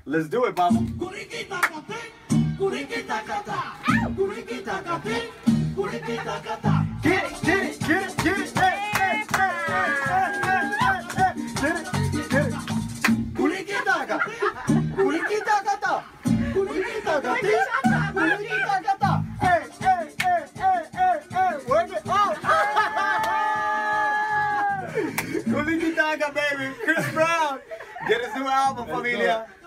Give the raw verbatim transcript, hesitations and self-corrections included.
Let's do it, vamos. Get it, get it, get it, get it. Hey, hey, hey, hey, hey, hey, hey, hey. Get it, get it. Kurikitaka. Kurikitaka. Kurikitaka. Kurikitaka. Hey, hey, hey, hey, hey, hey. Work it. Oh. Kurikitaka, baby. Chris Brown. Get his new album, familia.